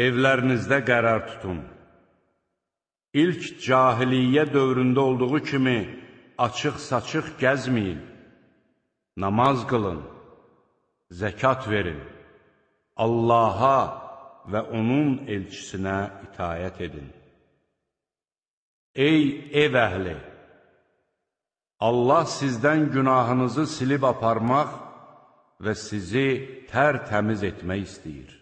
Evlərinizdə qərar tutun. İlk cahiliyyə dövründə olduğu kimi açıq-saçıq gəzməyin. Namaz qılın, zəkat verin. Allaha və onun elçisinə itayət edin. Ey ev əhli! Allah sizdən günahınızı silib aparmaq və sizi tərtəmiz etmək istəyir.